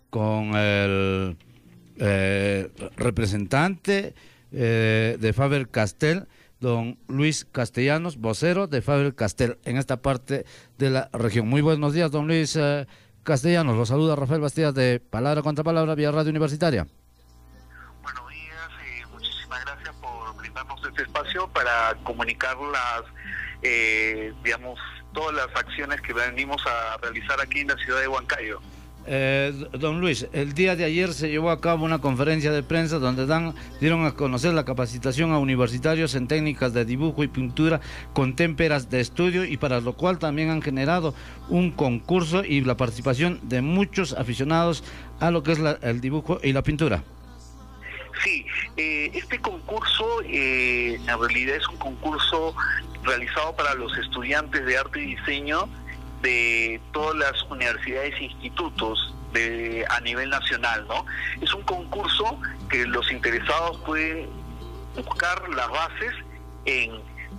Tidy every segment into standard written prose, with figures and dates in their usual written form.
con el representante de Faber-Castell, don Luis Castellanos, vocero de Faber-Castell en esta parte de la región. Muy buenos días, don Luis Castellanos. Los saluda Rafael Bastidas de Palabra contra Palabra vía Radio Universitaria. Buenos días, muchísimas gracias por brindarnos este espacio para comunicar todas las acciones que venimos a realizar aquí en la ciudad de Huancayo. Don Luis, el día de ayer se llevó a cabo una conferencia de prensa donde dieron a conocer la capacitación a universitarios en técnicas de dibujo y pintura con témperas de estudio, y para lo cual también han generado un concurso y la participación de muchos aficionados a lo que es el dibujo y la pintura. Sí, este concurso en realidad es un concurso realizado para los estudiantes de arte y diseño de todas las universidades e institutos a nivel nacional, ¿no? Es un concurso que los interesados pueden buscar las bases en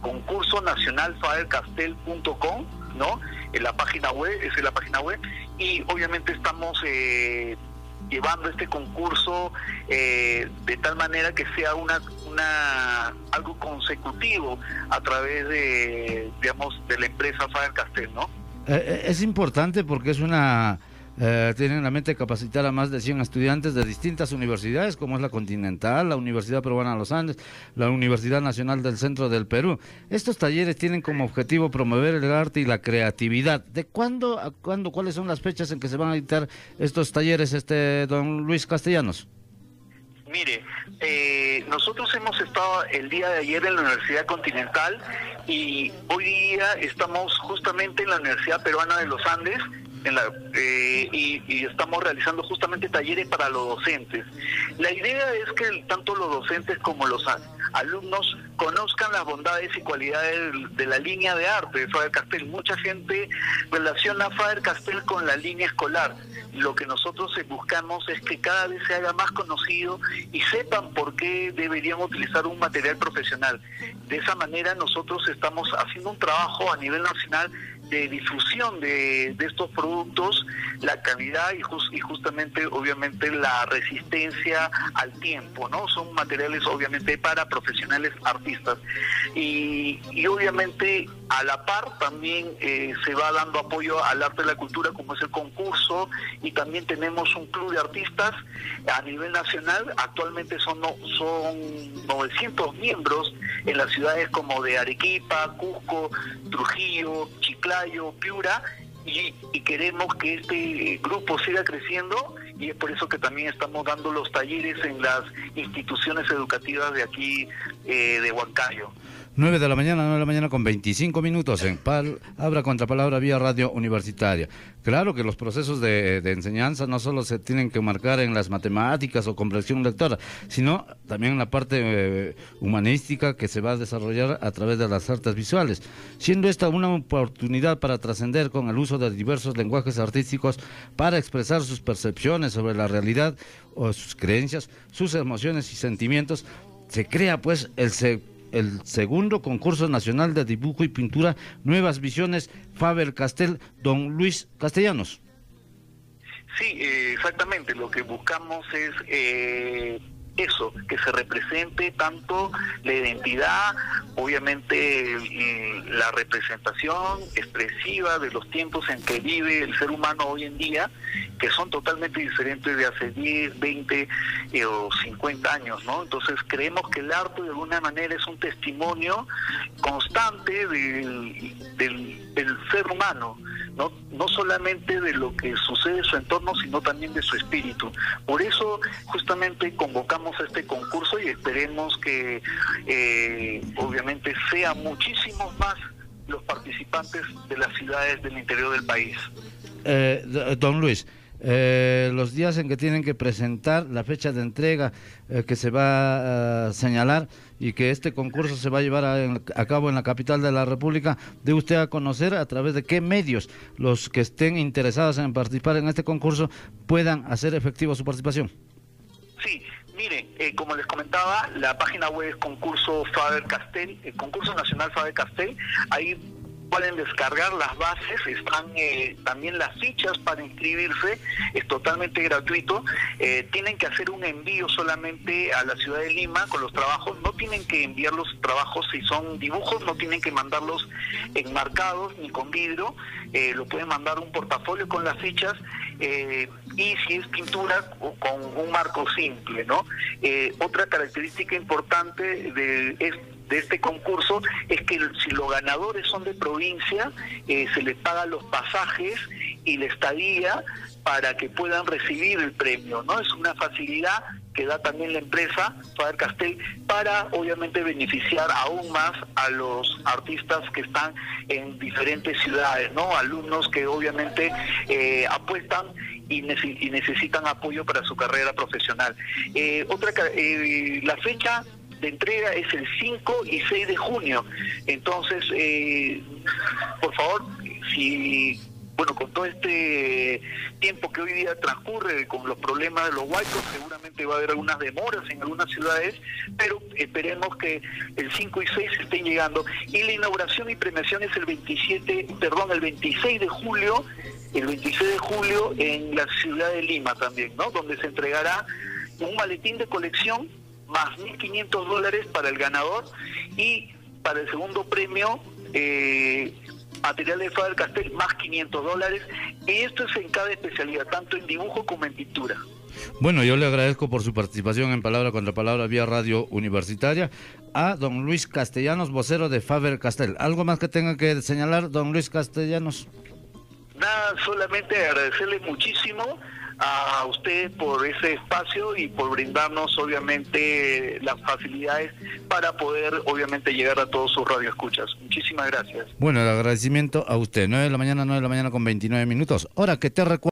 concursonacionalfabercastell.com, ¿no? En la página web, esa es la página web, y obviamente estamos llevando este concurso de tal manera que sea algo consecutivo a través de la empresa Faber-Castell, ¿no? Es importante porque tienen en la mente capacitar a más de 100 estudiantes de distintas universidades, como es la Continental, la Universidad Peruana de los Andes, la Universidad Nacional del Centro del Perú. Estos talleres tienen como objetivo promover el arte y la creatividad. ¿De cuándo a cuándo? ¿Cuáles son las fechas en que se van a dictar estos talleres, don Luis Castellanos? Mire, nosotros hemos estado el día de ayer en la Universidad Continental y hoy día estamos justamente en la Universidad Peruana de los Andes y estamos realizando justamente talleres para los docentes. La idea es que tanto los docentes como los alumnos conozcan las bondades y cualidades de la línea de arte de Faber-Castell. Mucha gente relaciona Faber-Castell con la línea escolar. Lo que nosotros buscamos es que cada vez se haga más conocido y sepan por qué deberían utilizar un material profesional. De esa manera nosotros estamos haciendo un trabajo a nivel nacional de difusión de estos productos, la calidad y justamente, obviamente, la resistencia al tiempo, ¿no? Son materiales, obviamente, para profesionales artistas. Y obviamente, a la par, también se va dando apoyo al arte y la cultura, como es el concurso, y también tenemos un club de artistas a nivel nacional. Actualmente son 900 miembros en las ciudades como de Arequipa, Cusco, Trujillo, Chiclayo, Piura, y queremos que este grupo siga creciendo, y es por eso que también estamos dando los talleres en las instituciones educativas de aquí de Huancayo. 9 de la mañana con 25 minutos en Palabra contra Palabra vía Radio Universitaria. Claro que los procesos de enseñanza no solo se tienen que marcar en las matemáticas o comprensión lectora, sino también en la parte humanística que se va a desarrollar a través de las artes visuales, siendo esta una oportunidad para trascender con el uso de diversos lenguajes artísticos para expresar sus percepciones sobre la realidad o sus creencias, sus emociones y sentimientos. Se crea pues el segundo concurso nacional de dibujo y pintura Nuevas Visiones Faber-Castell, don Luis Castellanos. Sí, exactamente, lo que buscamos es eso, que se represente tanto la identidad, obviamente la representación expresiva de los tiempos en que vive el ser humano hoy en día, que son totalmente diferentes de hace 10, 20 o 50 años, ¿no? Entonces creemos que el arte de alguna manera es un testimonio constante del ser humano, no solamente de lo que sucede en su entorno, sino también de su espíritu. Por eso justamente convocamos a este concurso y esperemos que obviamente sean muchísimos más los participantes de las ciudades del interior del país. Don Luis, los días en que tienen que presentar, la fecha de entrega que se va a señalar y que este concurso se va a llevar a cabo en la capital de la República, ¿de usted a conocer a través de qué medios los que estén interesados en participar en este concurso puedan hacer efectiva su participación? Sí, miren, como les comentaba, la página web es concurso Faber-Castell, Concurso Nacional Faber-Castell. Ahí pueden descargar las bases, están también las fichas para inscribirse, es totalmente gratuito. Tienen que hacer un envío solamente a la ciudad de Lima con los trabajos, no tienen que enviar los trabajos, si son dibujos no tienen que mandarlos enmarcados ni con vidrio, lo pueden mandar un portafolio con las fichas, y si es pintura con un marco simple, ¿no? Otra característica importante de este concurso es que si los ganadores son de provincia, se les pagan los pasajes y la estadía para que puedan recibir el premio, ¿no? Es una facilidad que da también la empresa Faber-Castell para obviamente beneficiar aún más a los artistas que están en diferentes ciudades, ¿no? Alumnos que obviamente apuestan y necesitan apoyo para su carrera profesional. La fecha de entrega es el 5 y 6 de junio. Entonces, por favor, con todo este tiempo que hoy día transcurre con los problemas de los huaycos, seguramente va a haber algunas demoras en algunas ciudades, pero esperemos que el 5 y 6 estén llegando. Y la inauguración y premiación es el 26 de julio, en la ciudad de Lima también, ¿no? Donde se entregará un maletín de colección más $1.500 para el ganador, y para el segundo premio material de Faber-Castell más $500, y esto es en cada especialidad, tanto en dibujo como en pintura. Bueno, yo le agradezco por su participación en Palabra contra Palabra vía Radio Universitaria a don Luis Castellanos, vocero de Faber-Castell. ¿Algo más que tenga que señalar, don Luis Castellanos? Nada, solamente agradecerle muchísimo a usted por ese espacio y por brindarnos obviamente las facilidades para poder obviamente llegar a todos sus radioescuchas. Muchísimas gracias. Bueno, el agradecimiento a usted. 9 de la mañana con 29 minutos. Hora que te recuerdo.